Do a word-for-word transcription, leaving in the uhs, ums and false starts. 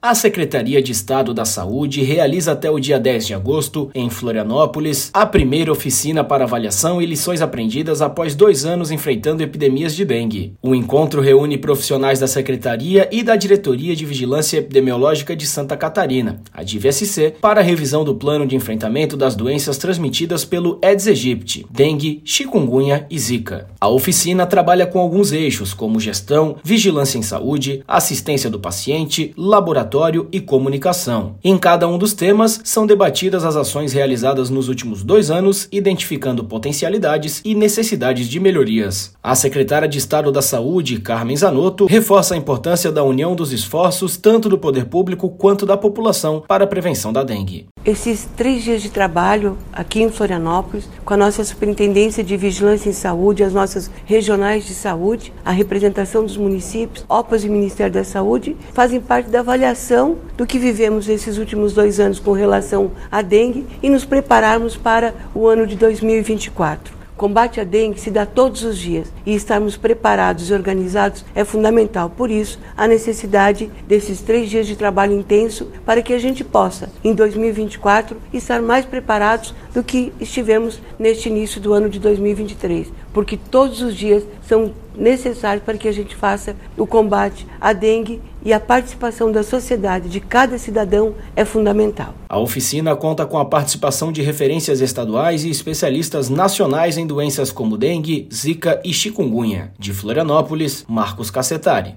A Secretaria de Estado da Saúde realiza até o dia dez de agosto, em Florianópolis, a primeira oficina para avaliação e lições aprendidas após dois anos enfrentando epidemias de dengue. O encontro reúne profissionais da Secretaria e da Diretoria de Vigilância Epidemiológica de Santa Catarina, a D I V S C, para a revisão do plano de enfrentamento das doenças transmitidas pelo Aedes aegypti, dengue, chikungunya e zika. A oficina trabalha com alguns eixos, como gestão, vigilância em saúde, assistência do paciente, laboratório e comunicação. Em cada um dos temas, são debatidas as ações realizadas nos últimos dois anos, identificando potencialidades e necessidades de melhorias. A secretária de Estado da Saúde, Carmen Zanotto, reforça a importância da união dos esforços tanto do poder público quanto da população para a prevenção da dengue. Esses três dias de trabalho aqui em Florianópolis, com a nossa Superintendência de Vigilância em Saúde, as nossas regionais de saúde, a representação dos municípios, O P A S e Ministério da Saúde, fazem parte da avaliação do que vivemos esses últimos dois anos com relação à dengue e nos prepararmos para o ano de dois mil e vinte e quatro. Combate à dengue se dá todos os dias e estarmos preparados e organizados é fundamental. Por isso, a necessidade desses três dias de trabalho intenso para que a gente possa, em dois mil e vinte e quatro, estar mais preparados do que estivemos neste início do ano de dois mil e vinte e três, porque todos os dias são necessários para que a gente faça o combate à dengue e a participação da sociedade, de cada cidadão, é fundamental. A oficina conta com a participação de referências estaduais e especialistas nacionais em doenças como dengue, zika e chikungunya. De Florianópolis, Marcos Cassetari.